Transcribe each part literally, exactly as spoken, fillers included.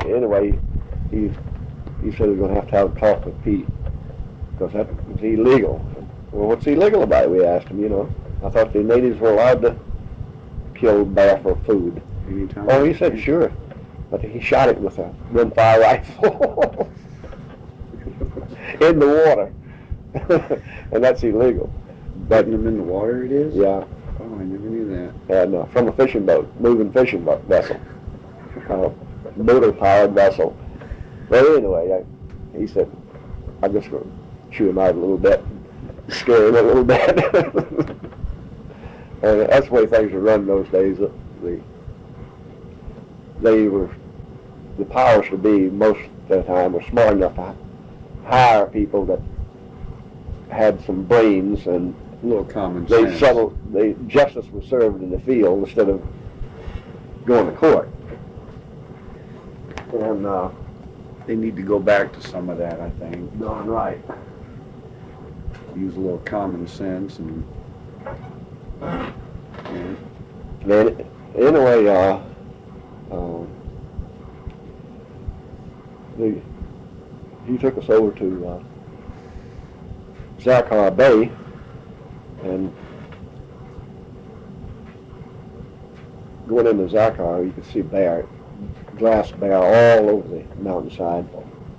anyway, he he said he was going to have to have a talk with Pete because that was illegal. Well, what's illegal about it? We asked him. You know, I thought the natives were allowed to kill bear for food. Anytime. Oh, he said sure, but he shot it with a rimfire rifle in the water, and that's illegal. But them in the water, it is. Yeah. Oh, I never knew that. And uh, from a fishing boat, moving fishing boat vessel, uh, motor-powered vessel. But anyway, I, he said, I'm just going to chew him out a little bit, scare him a little bit. And that's the way things were run those days. The, they were, the powers to be most of the time were smart enough to hire people that had some brains, and a little common they sense. settled, they, justice was served in the field instead of going to court. And uh, They need to go back to some of that, I think. darn right. Use a little common sense and. Yeah. And anyway, uh, uh, the, he took us over to uh, Zachar Bay, and going into Zachar, you could see bear, glass bear all over the mountainside.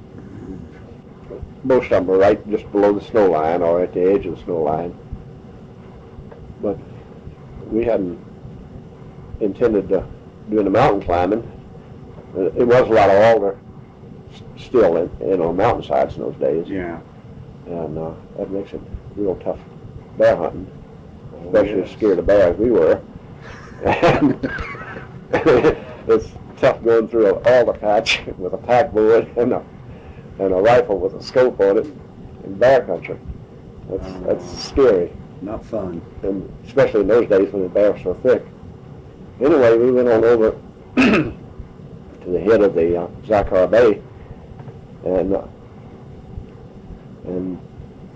Most of them were right just below the snow line or at the edge of the snow line. But we hadn't intended to doing the mountain climbing. It was a lot of alder still in, in on mountainsides in those days. Yeah. And uh, that makes it real tough bear hunting, especially Oh, as yes. scared of bears we were. And it's tough going through an alder patch with a pack bullet and a, and a rifle with a scope on it in bear country. That's, Oh. that's scary, Not fun. and especially in those days when the bears were so thick. Anyway, we went on over to the head of the uh, Zachar Bay, and uh, and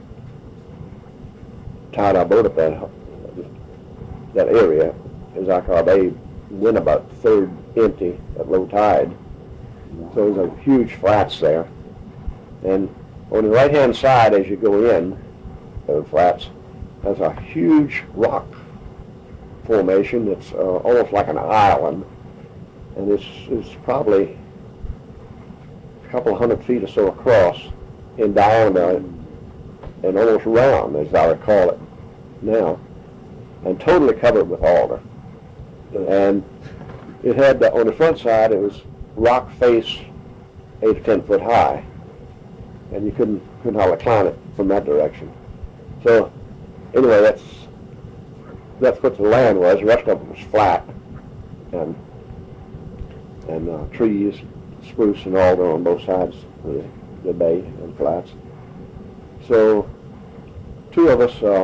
tied our boat up that that area. Zachar Bay went about third empty at low tide, so there's a huge flats there. And on the right-hand side, as you go in the flats, there's a huge rock formation that's uh, almost like an island, and it's, it's probably a couple of hundred feet or so across in diameter and almost round, as I recall it now, and totally covered with alder. And it had, the, on the front side, it was rock face eight or ten foot high, and you couldn't, couldn't hardly climb it from that direction. So anyway, that's that's what the land was. The rest of it was flat, and and uh, trees, spruce and alder on both sides of the, the bay and flats. So two of us, uh,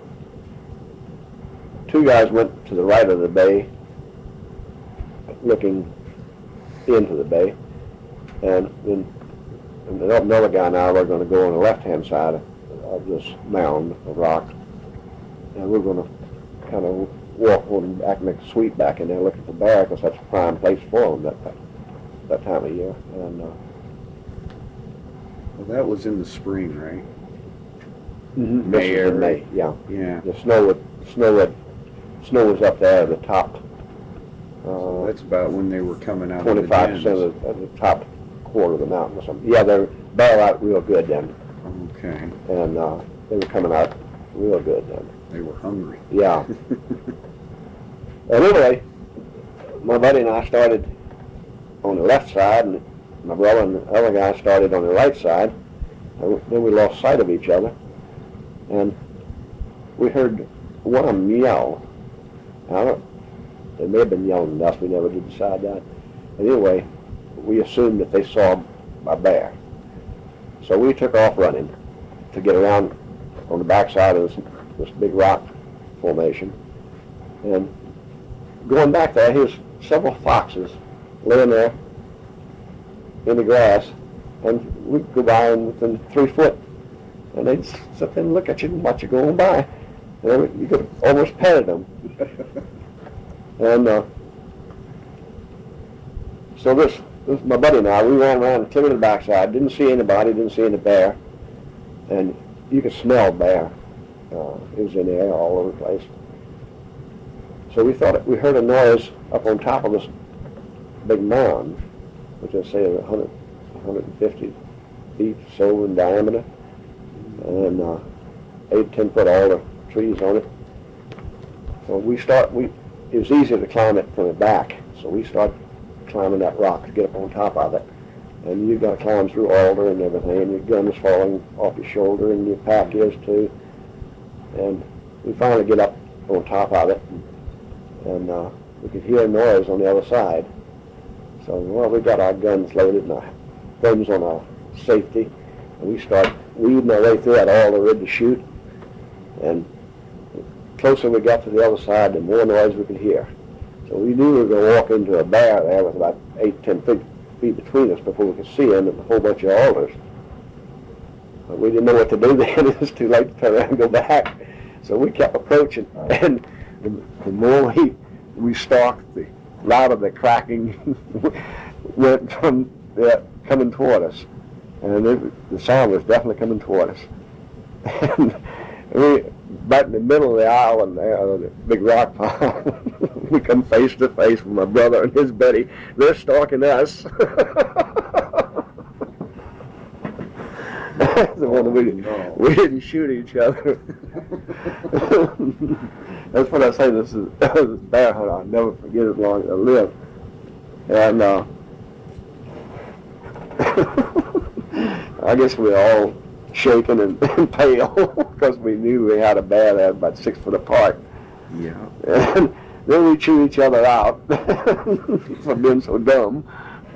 two guys went to the right of the bay, looking into the bay, and then and another guy and I were going to go on the left-hand side of this mound of rock, and we're going to kind of walk on back and make a sweep back in there looking for bear, because that's a prime place for them that that time of year. And uh, Well, that was in the spring, right? mm-hmm. May This was in or- May, yeah. Yeah. The snow would, snow would, snow was up there at the top. Uh, That's about when they were coming out of the Twenty-five dens. percent of, of the top quarter of the mountain or something. Yeah, they're bear out real good then, Okay. and uh, they were coming out real good then. They were hungry. Yeah. And anyway, my buddy and I started on the left side, and my brother and the other guy started on the right side. And then we lost sight of each other, and we heard one of them yell. I don't, they may have been yelling at us. We never did decide that. But anyway, we assumed that they saw a bear. So we took off running to get around on the backside of this, this big rock formation. And going back there, here's several foxes laying there in the grass, and we'd go by them within three foot, and they'd sit there and look at you and watch you going by. And then you could almost petted them. And uh, so this this, my buddy and I, we ran around clear to the backside, didn't see anybody, didn't see any bear, and you could smell bear. Uh, it was in the air all over the place. So we thought, it, we heard a noise up on top of this big mound, which I say is one hundred, one hundred fifty feet or so in diameter, and uh, eight, ten foot alder trees on it. So we start, we, it was easier to climb it from the back, so we started climbing that rock to get up on top of it. And you got to climb through alder and everything, and your gun is falling off your shoulder, and your pack is too. And we finally get up on top of it, and, and uh, we could hear a noise on the other side. So, well, we got our guns loaded and our guns on our safety, and we start weeding our way through that alder ready to shoot. And the closer we got to the other side, the more noise we could hear. So we knew we were going to walk into a bear there with about eight, ten feet, feet between us before we could see him and a whole bunch of alders. But we didn't know what to do then. It was too late to turn around and go back. So we kept approaching, and the, the more we, we stalked, the louder the cracking went from the, coming toward us. And it, the sound was definitely coming toward us. And we, about in the middle of the island there, uh, the big rock pile, we come face to face with my brother and his buddy. They're stalking us. The one we, no. we didn't shoot each other. That's what I say, this is this bear hunt. I'll never forget as long as I live. And uh, I guess we were all shaking and, and pale because we knew we had a bear there about six foot apart. Yeah. And then we chewed each other out for being so dumb.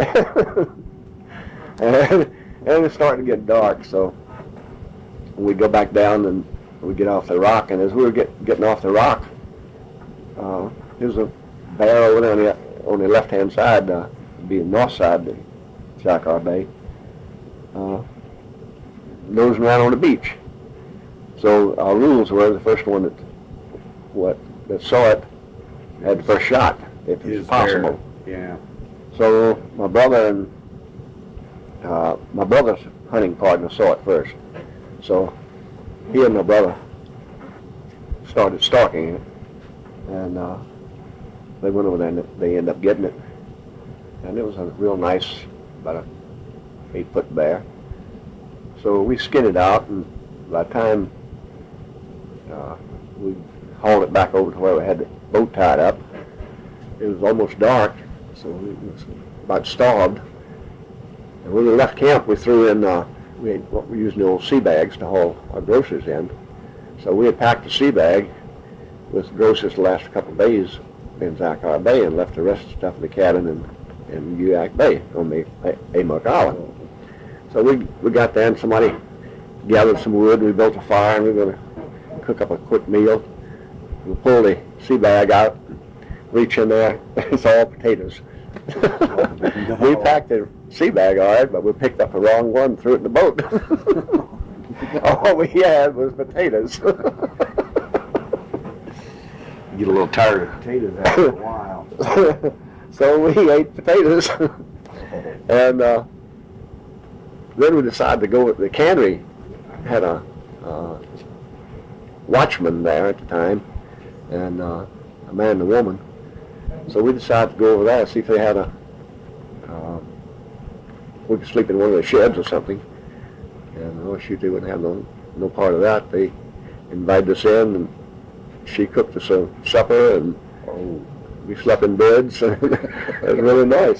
and, and it was starting to get dark, so we go back down and we get off the rock. And as we were get, getting off the rock, uh, there's a bear over there on the, on the left-hand side, uh, being north side of Jacquard Bay, uh, nosing around on the beach. So our rules were the first one that what that saw it had the first shot, if it was Is possible. there- Yeah. So my brother and uh, my brother's hunting partner saw it first. So he and my brother started stalking it, and uh, they went over there and they ended up getting it. And it was a real nice, about a eight foot bear. So we skinned it out, and by the time uh, we hauled it back over to where we had the boat tied up, it was almost dark, so we was about starved. And when we left camp, we threw in, uh, we had, what we used the old sea bags to haul our groceries in. So we had packed a sea bag with groceries to last a couple of days in Jacquard Bay and left the rest of the stuff in the cabin in, in Uac Bay on the Amok Island. So we we got there and somebody gathered some wood, we built a fire, and we were going to cook up a quick meal. We pulled the sea bag out, reach in there, it's all potatoes. No. We packed the sea bag all right, but we picked up the wrong one and threw it in the boat. All we had was potatoes. You get a little tired of potatoes after a while. So we ate potatoes. And uh, then we decided to go with the cannery. Had a uh, watchman there at the time, and uh, a man and a woman. So we decided to go over there and see if they had a, uh, we could sleep in one of the sheds or something. And oh shoot, they wouldn't have no, no part of that. They invited us in, and she cooked us a supper, and oh, we slept in beds. It was really nice.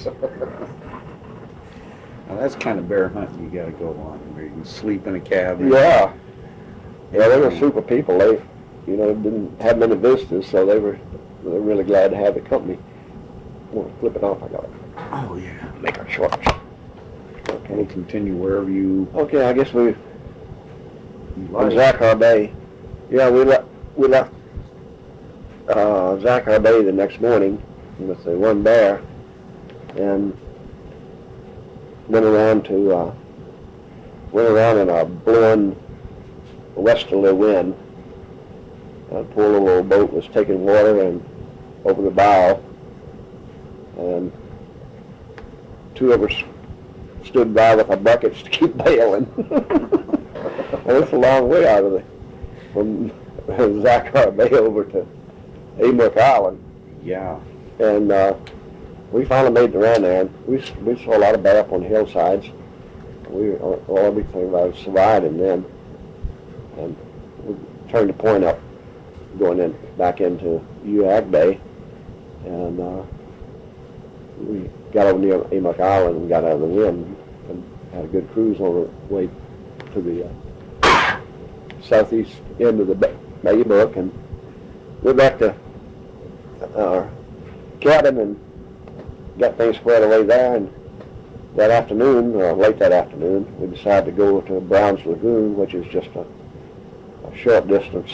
Now that's kind of bear hunting you got to go on, where you can sleep in a cabin. Yeah. Yeah, they were super people. They, you know, didn't have many visitors, so they were, they were really glad to have the company. I want to flip it off. I got it. Oh yeah. Make it short. Okay. We'll continue wherever you. Okay, I guess we, you on like. Jacquard Bay, yeah, we left, we left uh, Jacquard Bay the next morning with the one bear, and went around to, uh, went around in a blowing westerly wind. A poor little old boat was taking water and over the bow, and two of us stood by with our buckets to keep bailing. And it's a long way out of the, from Zaccar Bay over to Amok Island. Yeah. And uh, we finally made the run there. And we, we saw a lot of bear up on the hillsides. We all everything about surviving then. And we turned the point up, going in back into U A G Bay. And uh, we got over near Amok Island and got out of the wind and had a good cruise on the way to the uh, southeast end of the Bay Book, and went back to our cabin and got things squared away there. And that afternoon, or late that afternoon, we decided to go to Brown's Lagoon, which is just a, a short distance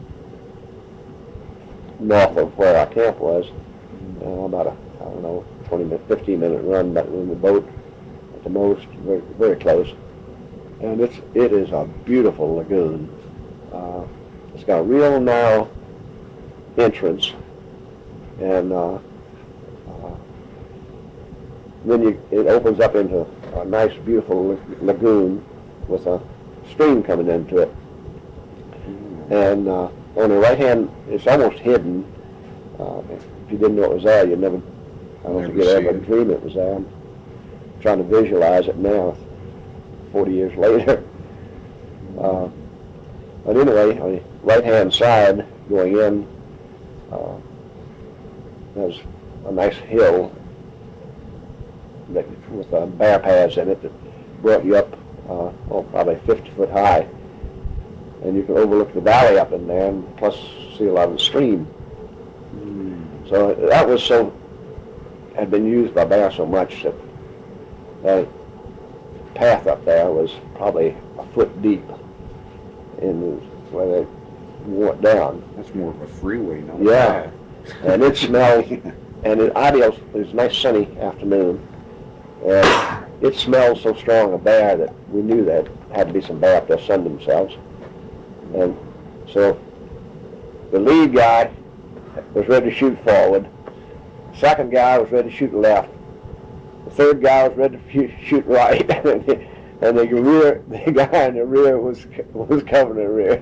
north of where our camp was. Uh, about a, I don't know, twenty minute, fifteen minute run back in the boat at the most, very, very close. And it's, it is a beautiful lagoon. Uh, it's got a real narrow entrance, and uh, uh, then you, it opens up into a nice, beautiful lagoon with a stream coming into it. And uh, on the right hand, it's almost hidden. Uh, if you didn't know it was there, you'd never, I don't think you'd ever dream it was there. I'm trying to visualize it now, forty years later. Uh, but anyway, on the right hand side going in, uh, there's a nice hill that, with uh, bear paths in it that brought you up, uh, oh, probably fifty foot high. And you can overlook the valley up in there, and plus see a lot of the stream. Mm. So that was so, had been used by bear so much that that path up there was probably a foot deep in where they went down. That's more of a freeway, no? Yeah, and it smelled, and it ideal, it was a nice sunny afternoon, and it smelled so strong of bear that we knew that had to be some bear up there sunning themselves. And so the lead guy was ready to shoot forward. The second guy was ready to shoot left. The third guy was ready to shoot right. And the rear, the guy in the rear was was covering the rear.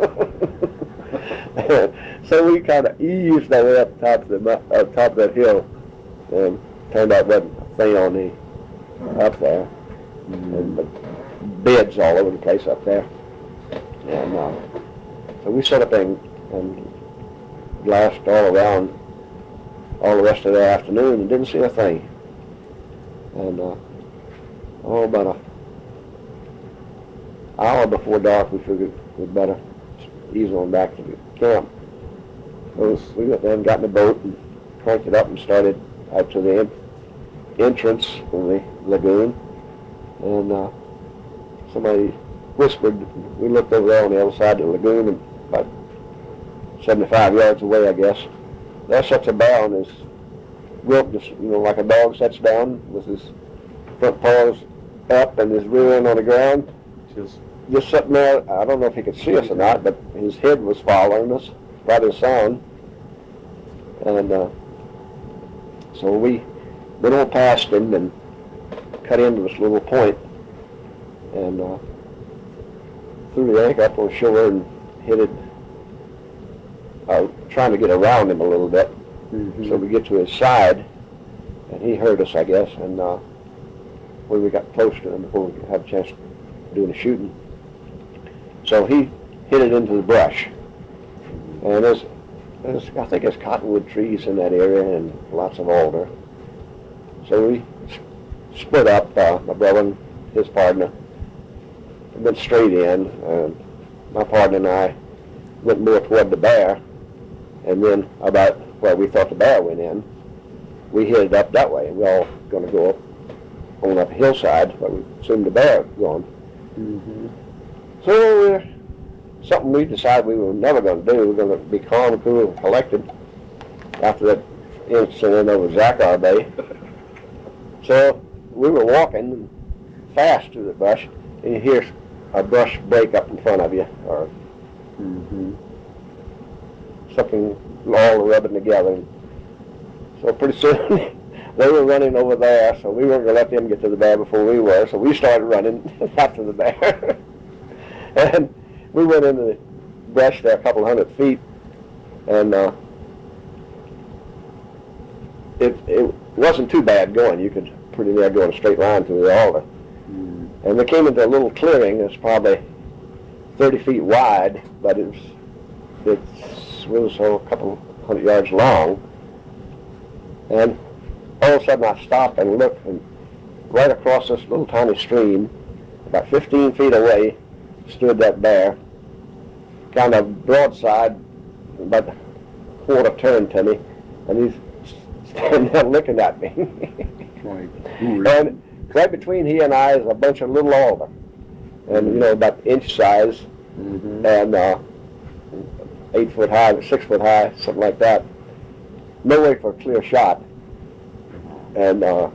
So we kind of eased our way up top of the up top of that hill, and turned out wasn't a thing on the up there, mm-hmm. and but beds all over the place up there. And uh, so we set up and, and glassed all around all the rest of the afternoon and didn't see a thing. And uh, oh, about an hour before dark, we figured we'd better ease on back to the camp. So we went there and got in the boat and cranked it up and started out to the en entrance of the lagoon. And uh, somebody whispered. We looked over there on the other side of the lagoon, and about seventy-five yards away, I guess, there sits a bear on his rope, just, you know, like a dog sits down with his front paws up and his rear end on the ground. Just, just sitting there. I don't know if he could see us or not, but his head was following us by the sound. And uh, so we went on past him and cut into this little point, and uh, threw the anchor up on shore and headed, uh, trying to get around him a little bit. Mm-hmm. So we get to his side, and he heard us, I guess, and uh, when we got close to him before we had a chance to do the shooting. So he hit it into the brush. And there's, there's, I think there's cottonwood trees in that area and lots of alder. So we split up, uh, my brother and his partner went straight in, and my partner and I went more toward the bear, and then about where we thought the bear went in, we headed up that way, and we all going to go up on up a hillside where we assumed the bear had gone. Mm-hmm. So uh, something we decided we were never going to do. We were going to be calm, cool, and collected after that incident over Zaccar Bay. So we were walking fast through the brush, and you hear a brush break up in front of you, or mm-hmm. something all rubbing together. So pretty soon they were running over there, so we weren't going to let them get to the bear before we were, so we started running after the bear. And we went into the brush there a couple hundred feet, and uh, it, it wasn't too bad going. You could pretty near go in a straight line through the alder. Mm. And we came into a little clearing. It's probably thirty feet wide, but it was, it was oh, a couple hundred yards long. And all of a sudden I stopped and looked, and right across this little tiny stream, about fifteen feet away, stood that bear, kind of broadside, about a quarter turn to me, and he's standing there looking at me. Right. And right between he and I is a bunch of little alder, and you know, about inch size, mm-hmm. and uh, eight foot high, six foot high, something like that. No way for a clear shot. And uh,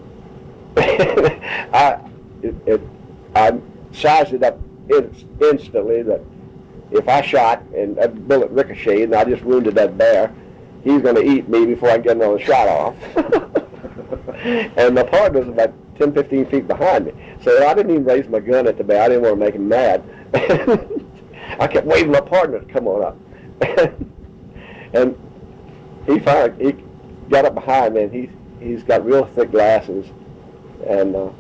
I, it, it, I sized it up in, instantly that if I shot and a bullet ricocheted and I just wounded that bear, he's going to eat me before I get another shot off. And my partner was about ten, fifteen feet behind me. So I didn't even raise my gun at the bear. I didn't want to make him mad. I kept waving my partner to come on up. And he finally he got up behind me, and he, he's got real thick glasses. And uh,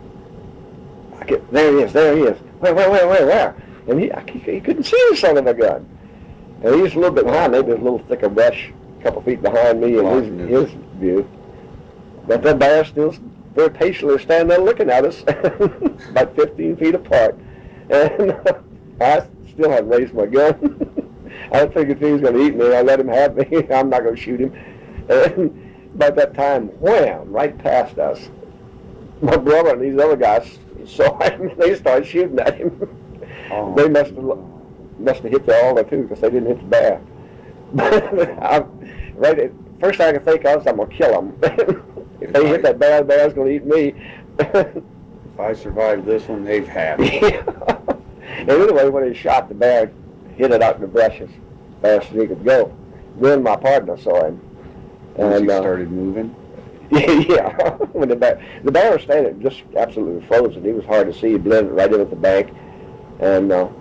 I get, there he is, there he is. Where, where, where, where, where? And he, I, he couldn't see the son of a gun. And he's a little bit behind, maybe a little thicker brush, a couple feet behind me in his, his view. But the bear still very patiently standing there looking at us, about fifteen feet apart. And uh, I still haven't raised my gun. I figured if he was going to eat me, I let him have me. I'm not going to shoot him. And by that time, wham, right past us. My brother and these other guys saw him, and they started shooting at him. Oh. They must have must have hit the alder too, because they didn't hit the bear. I, right, first thing I could think of is I'm going to kill them. If they hit that bear, the bear's going to eat me. If I survive this one, they've had it. Yeah. And anyway, when he shot, the bear hit it out in the brush as fast as he could go. Then my partner saw him. And and he uh, started moving? Yeah. When the bear, the bear was standing just absolutely frozen. He was hard to see. He blended right in with the bank. And uh,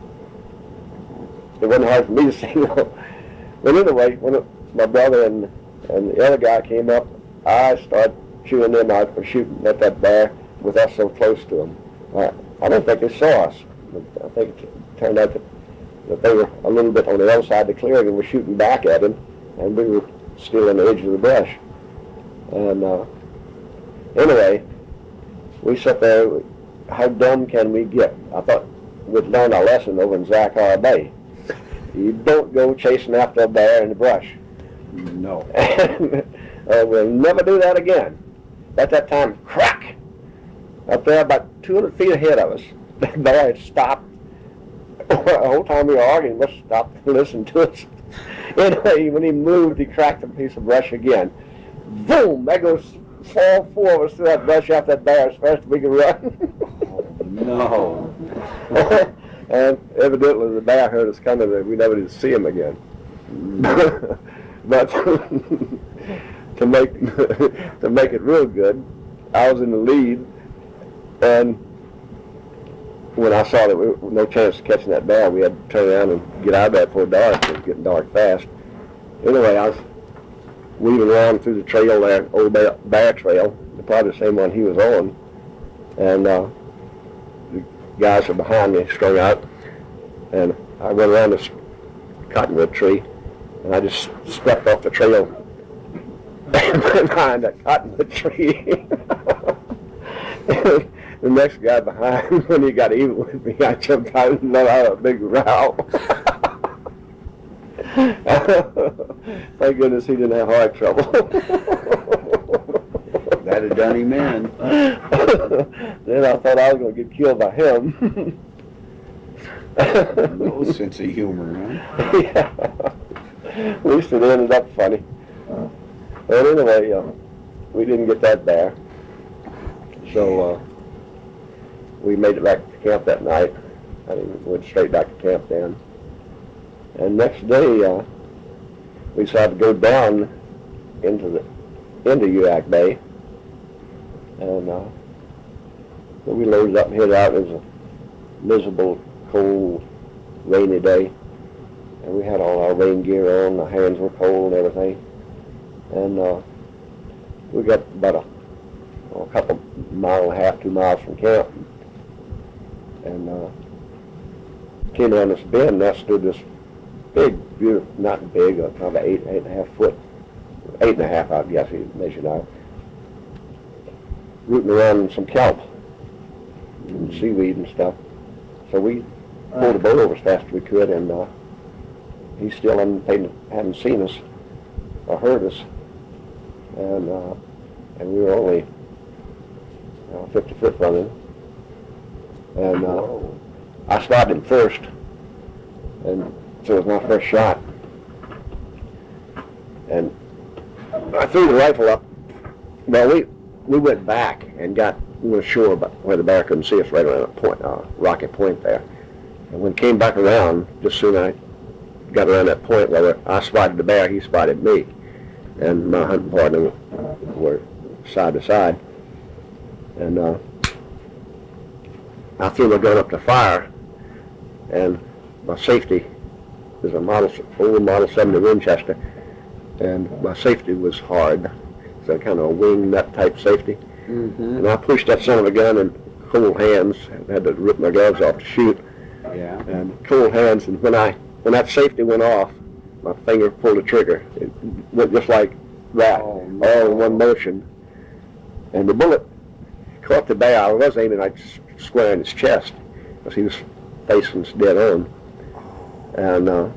it wasn't hard for me to see. But anyway, when it, my brother and, and the other guy came up, I started chewing them out for shooting at that bear with us so close to him. I, I don't think they saw us. I think it turned out that, that they were a little bit on the other side of the clearing and were shooting back at him, and we were still on the edge of the brush. And uh, anyway, we sat there, how dumb can we get? I thought we'd learned our lesson over in Zachar Bay. You don't go chasing after a bear in the brush. No. And uh, we'll never do that again. At that time, crack! Up there about two hundred feet ahead of us, the bear had stopped. The whole time we were arguing, must have stopped and listened to us. Anyway, when he moved, he cracked a piece of brush again. Boom! There goes all four of us through that brush after that bear as fast as we could run. No. And evidently the bear heard us coming, and we never did see him again. But to make to make it real good, I was in the lead, and when I saw that we had no chance of catching that bear, we had to turn around and get out of there before dark. It was getting dark fast. Anyway, I was weaving around through the trail there, old bear, bear trail, probably the same one he was on, and uh, the guys were behind me, strung out, and I went around this cottonwood tree, and I just stepped off the trail behind that cottonwood tree. The next guy behind, when he got even with me, I jumped out and let out a big row. Thank goodness he didn't have heart trouble. That'd have done him in. Then I thought I was going to get killed by him. No sense of humor, huh? Yeah. At least it ended up funny. But anyway, uh, we didn't get that bear. So uh, we made it back to camp that night. I mean, went straight back to camp then. And next day, uh, we decided to go down into the into U A C Bay And uh, so we loaded up and headed out. It was a miserable, cold, rainy day. And we had all our rain gear on. Our hands were cold and everything. And uh, we got about a, well, a couple mile and a half, two miles from camp. And uh, came around this bend, and there stood this big, beautiful, not big, uh, probably eight, eight and a half foot, eight and a half, I guess he measured out, rooting around in some kelp and seaweed and stuff. So we pulled the boat over as fast as we could, and uh, he still hadn't, paid, hadn't seen us or heard us, and uh, and we were only uh, fifty foot from him. And uh, I spotted him first, and so it was my first shot. And I threw the rifle up. Well, we we went back and got we were ashore, but where the bear couldn't see us, right around a point, uh, rocky point there. And when it came back around, just soon I got around that point where I spotted the bear, he spotted me, and my hunting partner were side to side. And uh, I threw my gun up to fire, and my safety is a model, old Model seventy Winchester, and my safety was hard. So kind of a wing nut type safety. Mm-hmm. And I pushed that son of a gun in cold hands, and had to rip my gloves off to shoot. Yeah. And cold hands, and when I when that safety went off, my finger pulled the trigger. It went just like that, oh, no. all in one motion. And the bullet caught the bear. I was aiming like square in his chest, because he was facing us dead on. And uh,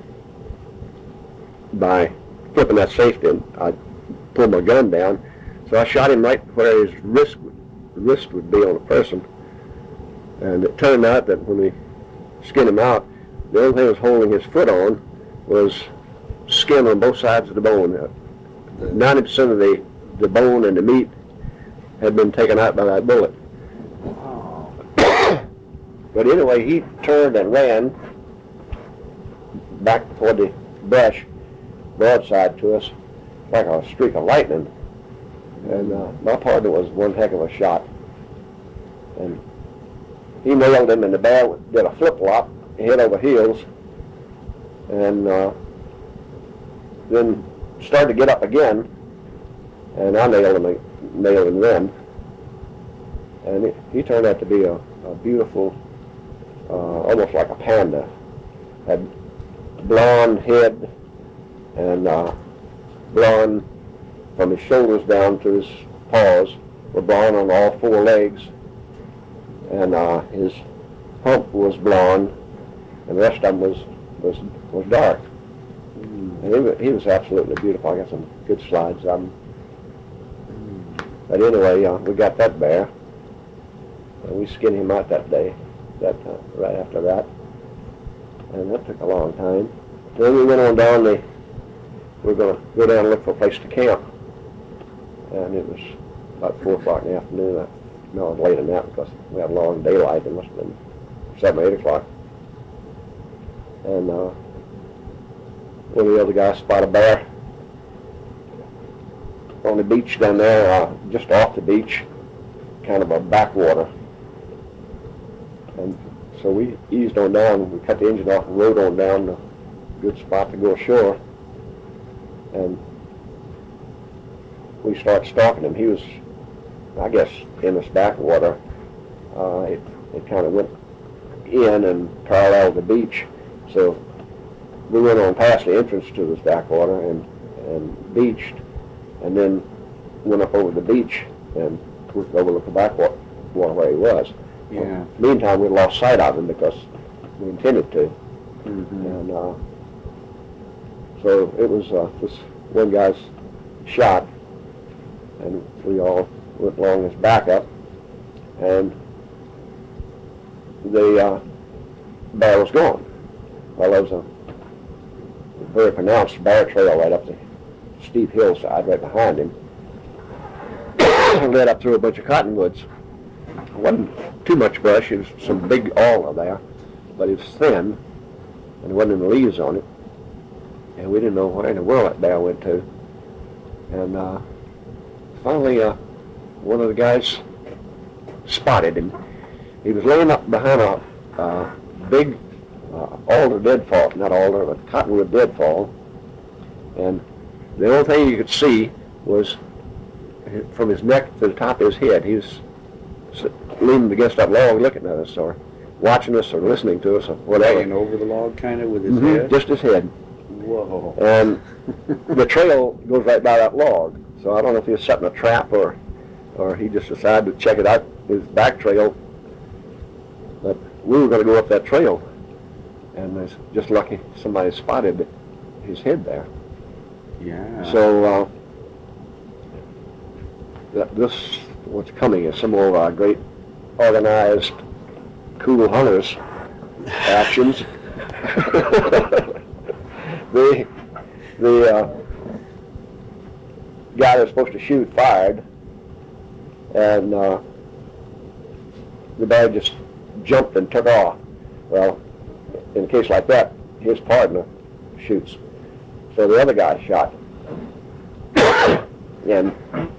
by flipping that safety, I pulled my gun down. So I shot him right where his wrist, wrist would be on a person. And it turned out that when we skinned him out, the only thing that was holding his foot on was skin on both sides of the bone. ninety percent of the, the bone and the meat had been taken out by that bullet. Wow. But anyway, he turned and ran back toward the brush, broadside to us, like a streak of lightning. And uh, my partner was one heck of a shot. And he nailed him, and the bear did a flip-flop, head over heels, and uh, then started to get up again, and I nailed him, nailed him then. And it, he turned out to be a, a beautiful, uh, almost like a panda. Had blonde head and uh, blonde from his shoulders down to his paws, were blonde on all four legs, and uh, his hump was blonde, and the rest of him was was was dark. Mm. And he was, he was absolutely beautiful. I got some good slides of him. Mm. But anyway, uh, we got that bear, and we skinned him out that day, that uh, right after that, and that took a long time. Then we went on down the. We were going to go down and look for a place to camp, and it was about four o'clock in the afternoon. I, no, it was later than that because we had long daylight. It must have been seven or eight o'clock. And uh, one of the other guys spotted a bear on the beach down there, uh, just off the beach, kind of a backwater. And so we eased on down. We cut the engine off and rode on down to a good spot to go ashore. And we started stalking him. He was, I guess, in this backwater. Uh, it it kind of went in and paralleled the beach. So we went on past the entrance to this backwater and, and beached, and then went up over the beach and we could overlook the backwater where he was. Yeah. Meantime, we lost sight of him because we intended to. Mm-hmm. And uh, so it was uh, this one guy's shot, and we all went along his backup, and the uh, bear was gone. Well, there was a very pronounced bear trail right up the steep hillside right behind him. Led up through a bunch of cottonwoods. It wasn't too much brush. It was some big alder there, but it was thin, and there wasn't any leaves on it. And we didn't know where in the world that bear went to. And uh, finally, uh, one of the guys spotted him. He was laying up behind a uh, big uh, alder deadfall, not alder, but cottonwood deadfall, and the only thing you could see was from his neck to the top of his head. He was leaning against that log looking at us, or watching us, or listening to us, or whatever. Laying over the log kind of with his Mm-hmm, head? just his head. Whoa. And the trail goes right by that log, so I don't know if he was setting a trap or or he just decided to check it out, his back trail. But we were going to go up that trail, and it's just lucky somebody spotted his head there. Yeah. So uh, that this, what's coming is some more of our great organized, cool hunters actions. the the uh, guy that was supposed to shoot fired, and uh, the bear just jumped and took off. Well, in a case like that, his partner shoots. So the other guy shot. And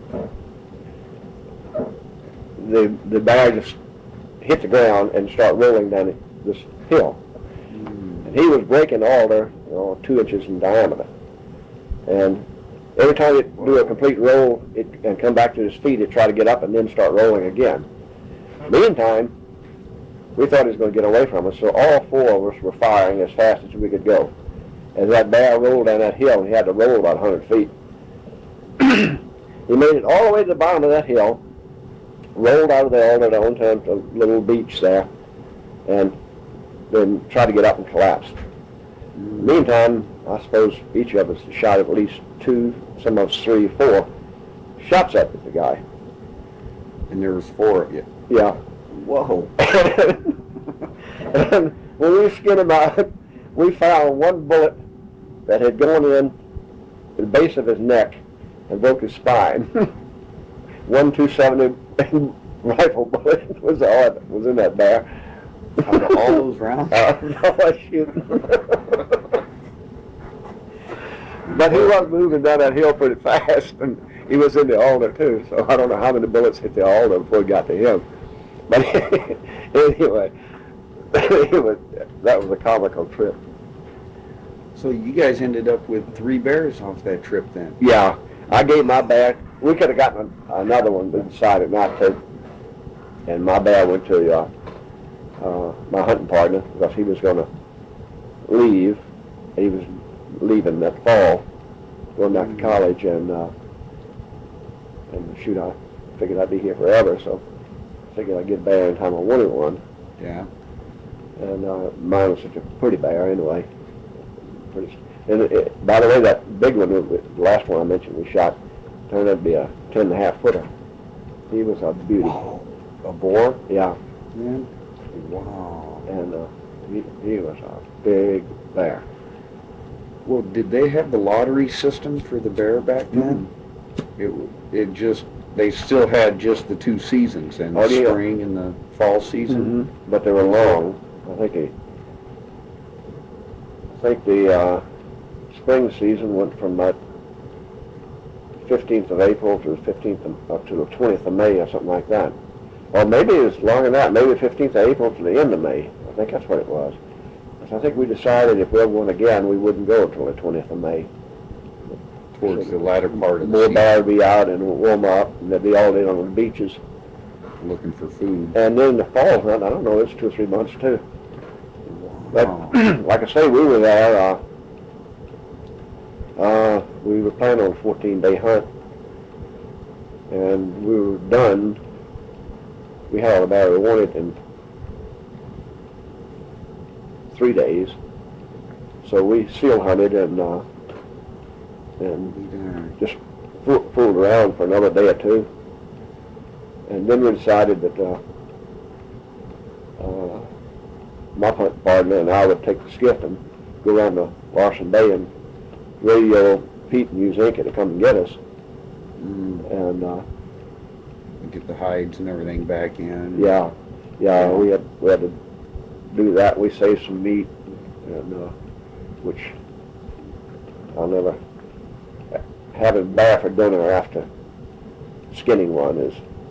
the the bear just hit the ground and started rolling down this hill. Mm. And he was breaking alder, you know, two inches in diameter. And every time it do a complete roll it, and come back to his feet, it'd try to get up and then start rolling again. Meantime, we thought he was going to get away from us, so all four of us were firing as fast as we could go. As that bear rolled down that hill, he had to roll about one hundred feet. He made it all the way to the bottom of that hill, rolled out of the alder down to a little beach there, and then tried to get up and collapsed. Mm. Meantime, I suppose each of us shot at least two, some of us three, four shots at the guy. And there was four of you. Yeah. Whoa. And when we skinned him out, we found one bullet that had gone in the base of his neck and broke his spine. One two seventy rifle bullet was all that was in that bear. Out of all those rounds? Uh, no, I shoot. But he was moving down that hill pretty fast, and he was in the alder too, so I don't know how many bullets hit the alder before he got to him. But anyway, it was, that was a comical trip. So you guys ended up with three bears off that trip then? Yeah, I gave my bear, we could have gotten another one, but decided not to. And my bear went to uh, uh, my hunting partner, because he was going to leave. He was leaving that fall, going back to college, and uh, and shoot, I figured I'd be here forever, so I figured I'd get bear in time I wanted one. Yeah. And uh, mine was such a pretty bear anyway. Pretty, and it, it, by the way, that big one, the last one I mentioned we shot, turned out to be a ten and a half footer. He was a beauty. Whoa. A boar? Yeah. Yeah. Wow. And uh, he, he was a big bear. Well, did they have the lottery system for the bear back then? It it just, they still had just the two seasons, and Oh, the yeah. spring and the fall season? Mm-hmm. But they were long. I think he, I think the uh, spring season went from about fifteenth of April to the fifteenth of, up to the twentieth of May or something like that. Or maybe it was longer than that, maybe fifteenth of April to the end of May. I think that's what it was. So I think we decided if we ever went again, we wouldn't go until the twentieth of May. Towards the latter part of the More season, bear would be out and warm up, and they'd be all day on the beaches. looking for food. And then the fall hunt, I don't know, it's two or three months too. But Wow. like I say, we were there, uh, uh, we were planning on a fourteen day hunt, and we were done. We had all the bear we wanted in three days. So we seal hunted and, uh, and Darn. just fo- fooled around for another day or two. And then we decided that uh, uh, my hunt partner and I would take the skiff and go around to Larson Bay and radio Pete and use Inca to come and get us. Mm. And uh, Get the hides and everything back in. yeah, yeah, we had we had to do that. We saved some meat, and uh, which I'll never having bear for dinner after skinning one is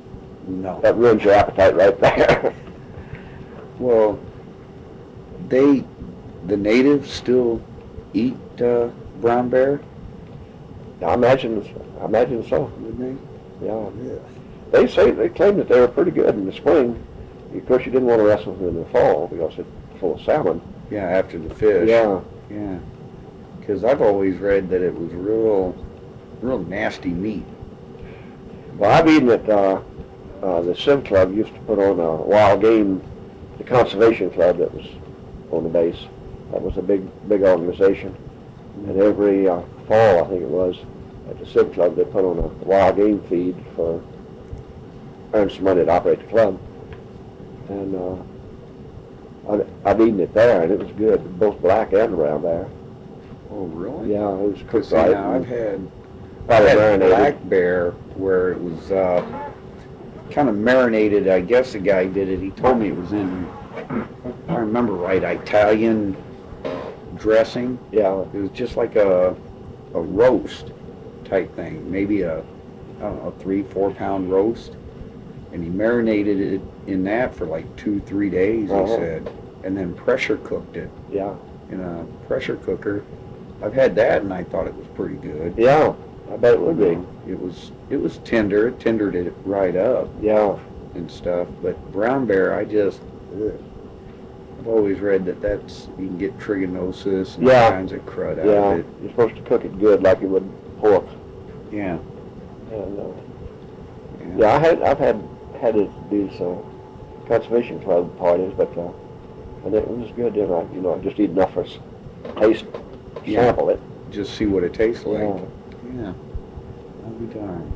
No. That ruins your appetite right there. Well, they, the natives still eat uh, brown bear, I imagine, I imagine so, wouldn't yeah. they? Yeah. They say, they claim that they were pretty good in the spring. Of course, you didn't want to wrestle them in the fall because it's full of salmon. Yeah, after the fish. Yeah, Yeah. Because I've always read that it was real, real nasty meat. well, I've eaten at, uh, uh, the Civ Club used to put on a wild game, the conservation club that was on the base. That was a big, big organization. And every uh, fall, I think it was, at the Civ Club, they put on a wild game feed for, earn some money to operate the club. And uh, I've, I've eaten it there, and it was good, both black and brown bear. Oh, really? Yeah, it was Because cooked see, right. now I've had, I've Probably had marinated. black bear where it was uh, kind of marinated. I guess the guy did it. He told me it was in, if I remember right, Italian dressing. Yeah, It was just like a a roast type thing, maybe a I don't know, three, four pound roast, and he marinated it in that for like two, three days. He Uh-huh. said, and then pressure cooked it yeah, in a pressure cooker. I've had that, and I thought it was pretty good. yeah. I bet it would be. It was it was tender. It tendered it right up Yeah, and stuff. But brown bear, I just ugh. I've always read that that's you can get trichinosis and Yeah. all kinds of crud out yeah. of it. You're supposed to cook it good like you would pork. Yeah. And uh, Yeah. yeah, I had I've had had to do some conservation club parties, but uh, and it was good. You know, you know, just eat enough for s- taste, Yeah. sample it. Just see what it tastes like. Yeah. Yeah. I'll be darned.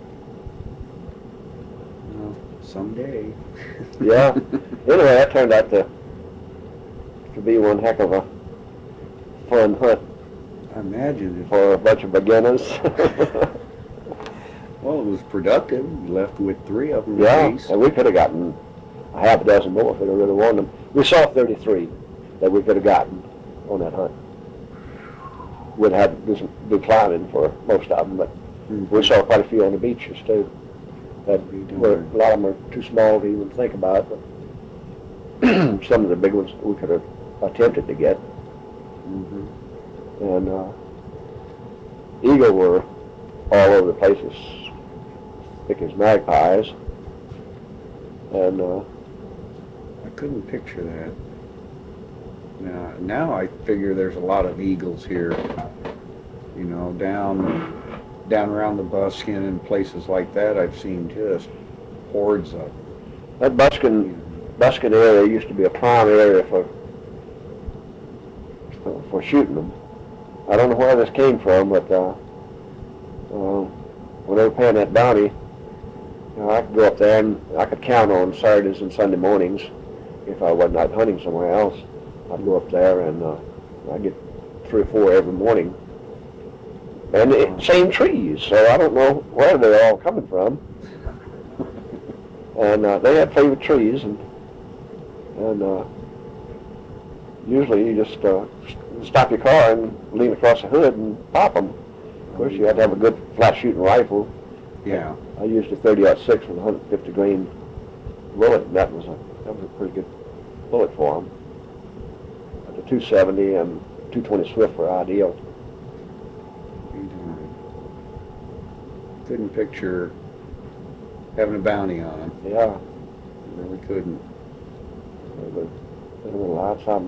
Well, someday. Yeah. Anyway, that turned out to to be one heck of a fun hunt I imagine. If, for a bunch of beginners. well, it was productive. You left with three of them Yeah, at least. and we could have gotten a half a dozen more if we'd have really wanted them. We saw thirty-three that we could have gotten on that hunt. We'd had to do some good climbing for most of them, but Mhm. we saw quite a few on the beaches too. That We were, did. a lot of them are too small to even think about, but some of the big ones we could have attempted to get. Mhm. And uh, eagle were all over the place, as thick as magpies. And uh, I couldn't picture that. Now, now I figure there's a lot of eagles here. You know, down down around the Buskin and places like that, I've seen just hordes of them. that Buskin Buskin area used to be a prime area for for, for shooting them. I don't know where this came from, but uh, uh, when they were paying that bounty, you know, I could go up there and I could count on Saturdays and Sunday mornings if I wasn't out hunting somewhere else. I'd go up there and uh, I'd get three or four every morning. And it, same trees, so I don't know where they're all coming from. And uh, they had favorite trees, and and uh, usually you just uh, s- stop your car and lean across the hood and pop them. Of course, you had to have a good flat shooting rifle. Yeah. I used a thirty aught six with a one hundred fifty grain bullet, and that was a that was a pretty good bullet for them. The two seventy and two twenty Swift were ideal. Couldn't picture having a bounty on them. Yeah, Really couldn't. there were, there were lots of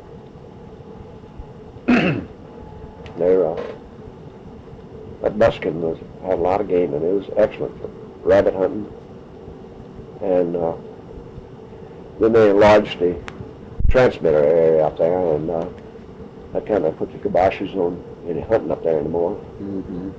them. They're, uh, that Buskin was, had a lot of game, and it was excellent for rabbit hunting. And uh, then they enlarged the transmitter area up there, and uh, that kind of put the kiboshes on any hunting up there anymore. Mm-hmm.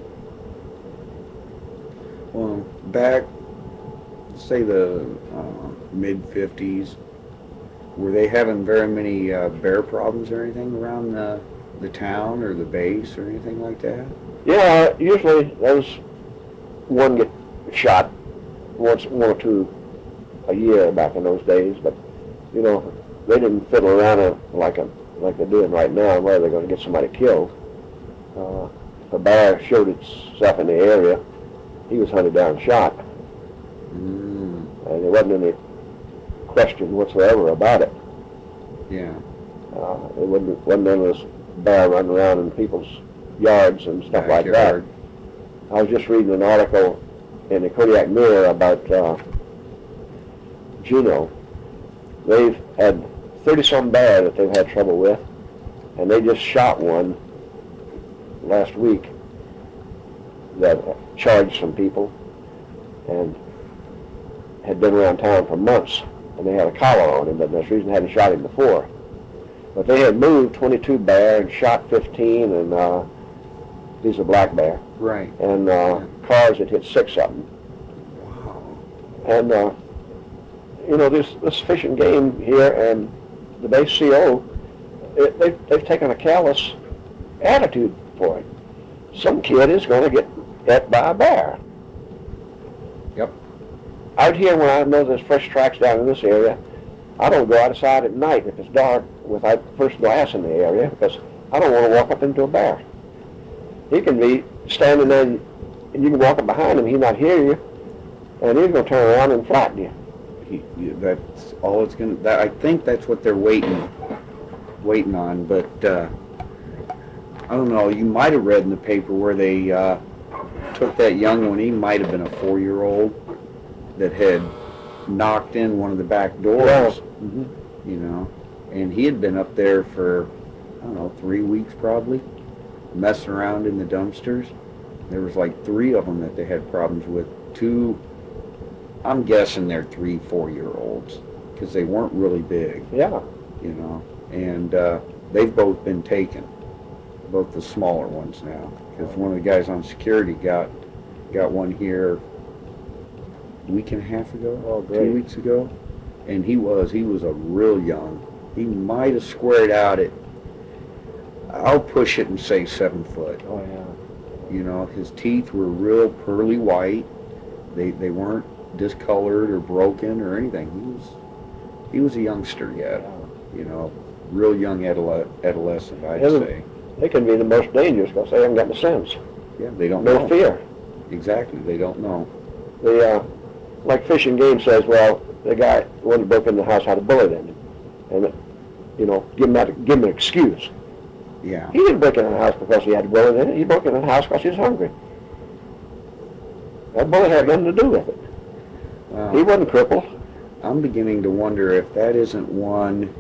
Well, back, say the uh, mid fifties, were they having very many uh, bear problems or anything around the, the town or the base or anything like that? Yeah, usually those one get shot once, one or two a year back in those days, but you know they didn't fiddle around a, like a like they're doing right now, where they're going to get somebody killed. Uh, if a bear showed itself in the area, he was hunted down and shot. Mm. and there wasn't any question whatsoever about it. Yeah. Uh, there wasn't, wasn't any of this bear running around in people's yards and stuff like that. Backyard. I was just reading an article in the Kodiak Mirror about uh, Juneau. They've had thirty-some bear that they've had trouble with, and they just shot one last week that charged some people and had been around town for months, and they had a collar on him, but that's the reason they hadn't shot him before. But they had moved twenty-two bear and shot fifteen, and uh, these are black bear, Right. and uh, cars had hit six of them. Wow. And, uh, you know, this, this Fish and Game here and the base C O, it, they've, they've taken a callous attitude for it. Some kid is going to get hit by a bear. Yep. Out here, when I know there's fresh tracks down in this area, I don't go outside at night if it's dark without first glass in the area, because I don't want to walk up into a bear. He can be standing there, and you can walk up behind him, he'll not hear you, and he's going to turn around and flatten you. He- you- That's all it's gonna, that, I think that's what they're waiting, waiting on, but, uh, I don't know, you might have read in the paper where they, uh, took that young one, he might have been a four-year-old that had knocked in one of the back doors, Mhm. you know, and he had been up there for, I don't know, three weeks probably, messing around in the dumpsters. There was like three of them that they had problems with. Two, I'm guessing they're three, four-year-olds, because they weren't really big, Yeah. you know, and uh, they've both been taken, both the smaller ones now, because one of the guys on security got got one here a week and a half ago, Oh, two great. weeks ago, and he was he was a real young. He might have squared out at, I'll push it and say seven foot. Oh, yeah. You know, his teeth were real pearly white. They they weren't discolored or broken or anything. He was he was a youngster yet. Yeah. You know, real young adole- adolescent, I'd Yeah. say. They can be the most dangerous because they haven't got the sense. Yeah, they don't No know. fear. Exactly, they don't know. The, uh, like Fish and Game says, well, the guy, the one that broke into the house had a bullet in him. And, you know, give him, that, give him an excuse. Yeah. He didn't break into the house because he had a bullet in it. He broke into the house because he was hungry. That bullet had nothing to do with it. Uh, He wasn't crippled. I'm beginning to wonder if that isn't one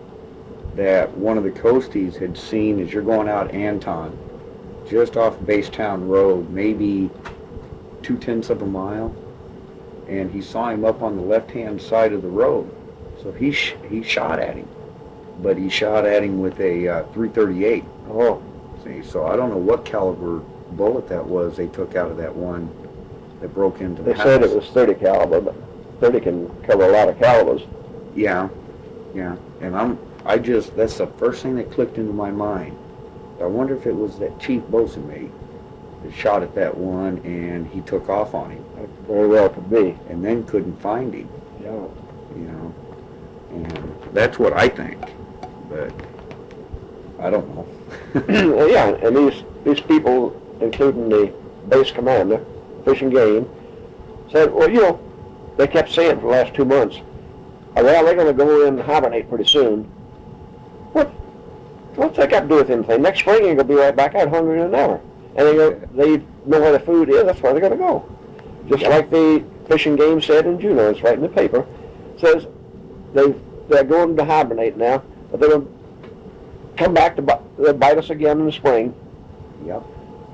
that one of the Coasties had seen as you're going out Anton, just off Basetown Road, maybe two tenths of a mile, and he saw him up on the left-hand side of the road. So he sh- he shot at him, but he shot at him with a uh, three thirty-eight. Oh, See, so I don't know what caliber bullet that was they took out of that one that broke into the they house. said it was thirty caliber, but thirty can cover a lot of calibers. Yeah, yeah, and I'm, I just, that's the first thing that clicked into my mind. I wonder if it was that Chief Bosun mate that shot at that one and he took off on him That very well could be. and then couldn't find him, Yeah. you know, and that's what I think, but I don't know. Well, yeah, and these, these people, including the base commander, Fish and Game, said, well, you know, they kept saying for the last two months, oh, well, they're going to go in and hibernate pretty soon. What? What's that got to do with anything? Next spring, you're going to be right back out hungrier than ever. And they, go, they know where the food is, that's where they're going to go. Just like the Fish and Game said in Juneau, it's right in the paper, says they, they're going to hibernate now, but they're going to come back to bi- they'll bite us again in the spring. Yep,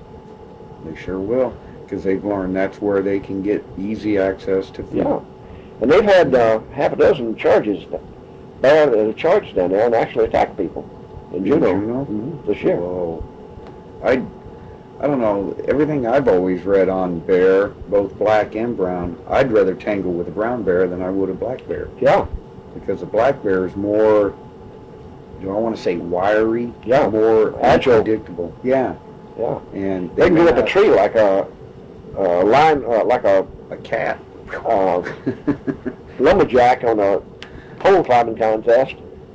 they sure will, because they've learned that's where they can get easy access to food. Yeah. And they've had uh, half a dozen charges, bad uh, charges down there and actually attacked people in In Juneau, Juneau? Mhm, this year. Whoa. I, I don't know, everything I've always read on bear, both black and brown, I'd rather tangle with a brown bear than I would a black bear. Yeah, Because a black bear is more, do I want to say wiry? Yeah. More Agile. unpredictable. Yeah. yeah. And They can may go up a not- tree like a, a line, uh, like a A cat. uh, lumberjack on a pole climbing contest.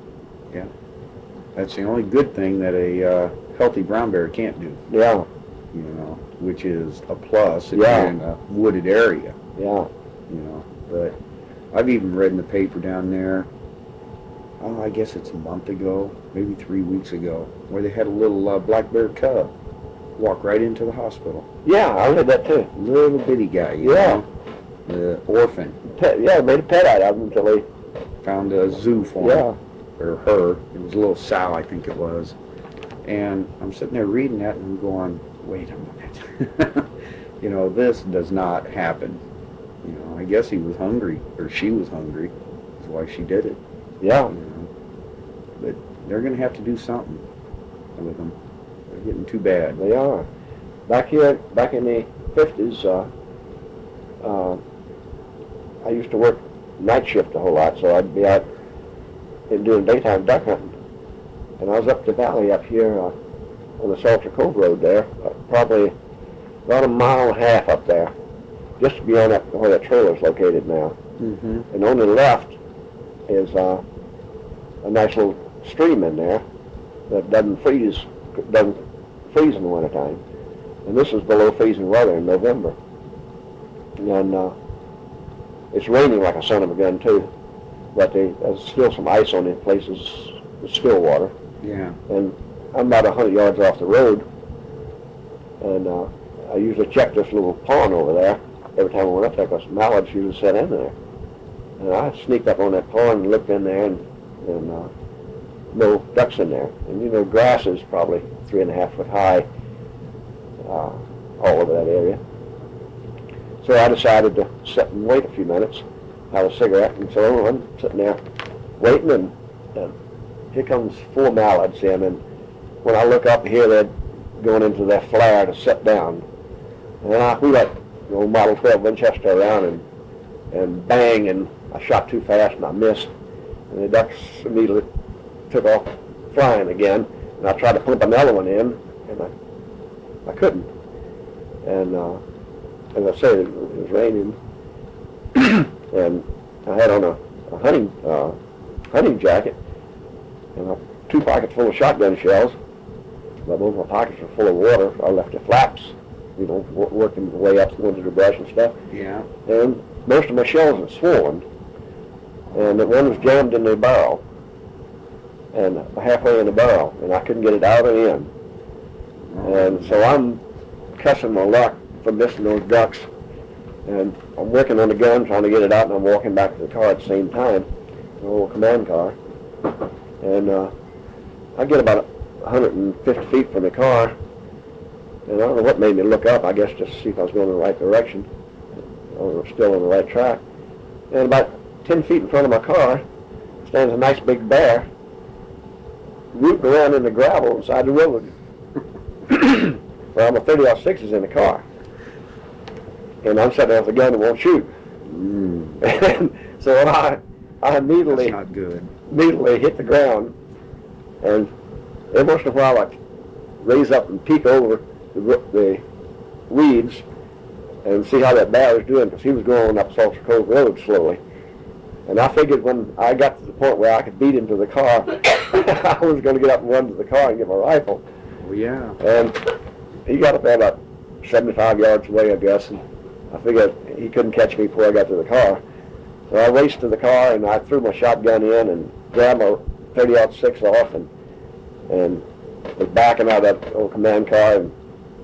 That's the only good thing that a uh, healthy brown bear can't do, Yeah, you know, which is a plus if Yeah. you're in a wooded area. yeah. You know, but I've even read in the paper down there, oh, I guess it's a month ago, maybe three weeks ago, where they had a little uh, black bear cub walk right into the hospital. Yeah, I read that too. Little bitty guy, you Yeah. know, the orphan. Pet, yeah, made a pet out of him until they, Found a zoo for him, yeah, or her. It was a little sow, I think it was. And I'm sitting there reading that and I'm going, wait a minute. You know, this does not happen. You know, I guess he was hungry, or she was hungry. That's why she did it. yeah. You know, but they're going to have to do something with them. They're getting too bad. They are. Back here, back in the fifties, uh, uh, I used to work night shift a whole lot, so I'd be out and doing daytime duck hunting. And I was up the valley up here uh, on the Salter Cove Road there, uh, probably about a mile and a half up there, just beyond that, where that trailer's located now. Mm-hmm. And on the left is uh, a nice little stream in there that doesn't freeze, doesn't freeze in the wintertime. And this is below freezing weather in November. And uh, it's raining like a son of a gun too, but they, there's still some ice on it places, it's still water. Yeah. And I'm about a hundred yards off the road, and uh, I usually check this little pond over there every time I went up there, because mallards usually set in there. And I sneaked up on that pond and looked in there, and, and uh, no ducks in there. And you know, grass is probably three and a half foot high uh, all over that area. So I decided to sit and wait a few minutes, have a cigarette, and so I'm sitting there waiting, and, and here comes four mallards in, and when I look up here, they're going into their flare to sit down. And I threw that old Model twelve Winchester around, and, and bang, and I shot too fast, and I missed. And the ducks immediately took off flying again, and I tried to pump another one in, and I, I couldn't. And uh, as I said, it, it was raining, and I had on a, a hunting uh, hunting jacket, and a two pockets full of shotgun shells, but both my pockets were full of water. I left the flaps, you know, w- working my way up into the brush and stuff. Yeah. And most of my shells were swollen, and the one was jammed in the barrel, and halfway in the barrel, and I couldn't get it out or in. And so I'm cussing my luck for missing those ducks, and I'm working on the gun, trying to get it out, and I'm walking back to the car at the same time, the old command car, and uh, I get about one hundred fifty feet from the car, and I don't know what made me look up, I guess just to see if I was going in the right direction, or still on the right track. And about ten feet in front of my car stands a nice big bear, rooting around in the gravel inside the road. Well, my thirty oh six is in the car, and I'm sitting there with a gun and won't shoot. Mm. And so I, I immediately, That's not good. immediately hit the ground, and every once in a while I raise up and peek over the, the weeds and see how that bear was doing, because he was going up Salter Cove Road slowly. And I figured when I got to the point where I could beat him to the car, I was going to get up and run to the car and get my rifle. Oh, yeah. And he got up there about seventy-five yards away, I guess, and I figured he couldn't catch me before I got to the car. So I raced to the car, and I threw my shotgun in and grabbed my thirty oh six off, and and was backing out of that old command car, and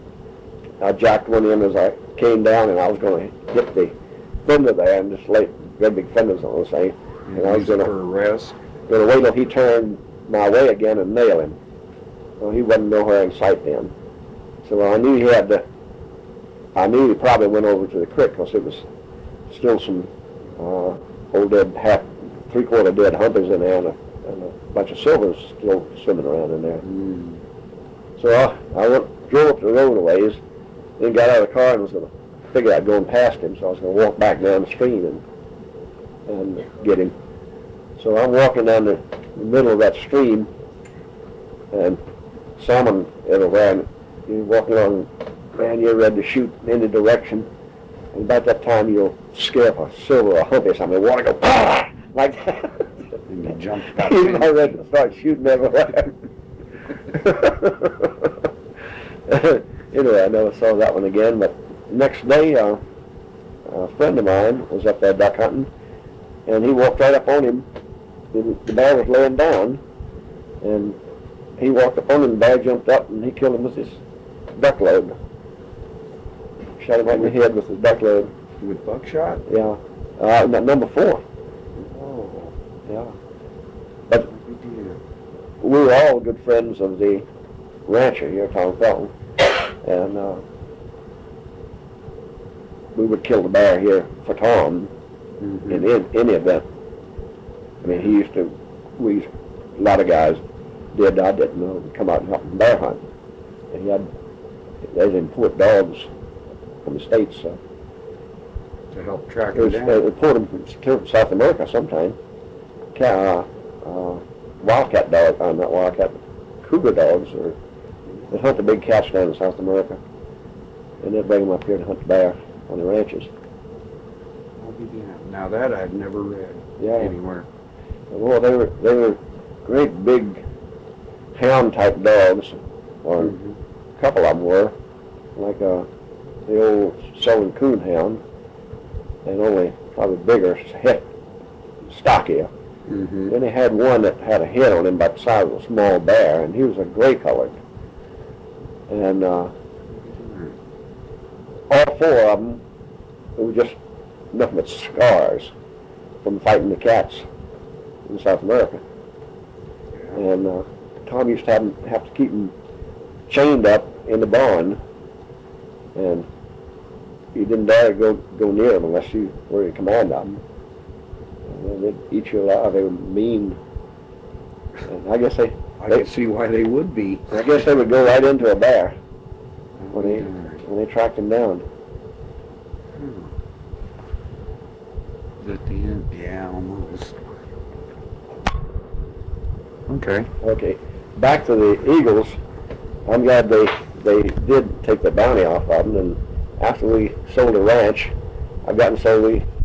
I jacked one in as I came down, and I was going to hit the fender there and just lay great big fenders on the thing. And I was going for a rest. to wait till he turned my way again and nail him. Well, he wasn't nowhere in sight then. So I knew he had to, I knew he probably went over to the creek, because it was still some uh, old dead, half, three-quarter dead hunters in there, and a, and a bunch of silvers still swimming around in there. Mm. So I, I went, drove up the road a ways, then got out of the car and was going to figure I'd going past him, so I was going to walk back down the stream and and get him. So I'm walking down the, the middle of that stream, and salmon everywhere, and you're walking along, man, you're ready to shoot in any direction, and about that time you'll scare up a silver or a humpy or something, the water goes, ah, like that. And you jump back He's in. about ready to start shooting everywhere. Anyway, I never saw that one again, but next day, uh, a friend of mine was up there duck hunting, and he walked right up on him. The, the bear was laying down, and he walked up on him, and the bear jumped up, and he killed him with his duck load. Shot him right in the head with his duck load. With buckshot? Yeah. Uh, n- number four. Oh, Yeah. But good deal. we were all good friends of the rancher here, Tom Felton, and uh, we would kill the bear here for Tom Mhm. in, in any event. I mean, he used to, we, used, a lot of guys did, I didn't know, would come out and help him bear hunt. And he had, they didn't import dogs from the States, so To help track it him was, down. they import them from to South America sometime. Ca- uh, uh, wildcat dogs, uh, not wildcat, cougar dogs, or they hunt the big cats down in South America. And they'd bring them up here to hunt the bear on the ranches. I'll be damned. Now that I've never read Yeah. anywhere. Well, they were they were great big hound type dogs, or Mhm. a couple of them were, like uh, the old Sullivan Coon hound, and only probably bigger, head, stockier. Mhm. Then they had one that had a head on him about the size of a small bear, and he was a gray colored. And uh, all four of them were just nothing but scars from fighting the cats in South America. Yeah. And uh, Tom used to have, 'em- have to keep them chained up in the barn, and you didn't dare go go near them unless you were in command of them. And then they'd eat you alive. They were mean. And I guess they, I can see why they would be. I guess they would go right into a bear when they Darn. when they tracked him down. Hmm. Is that the end? Yeah, almost. Okay. Okay, back to the Eagles. I'm glad they they did take the bounty off of them, and after we sold the ranch, I got and so we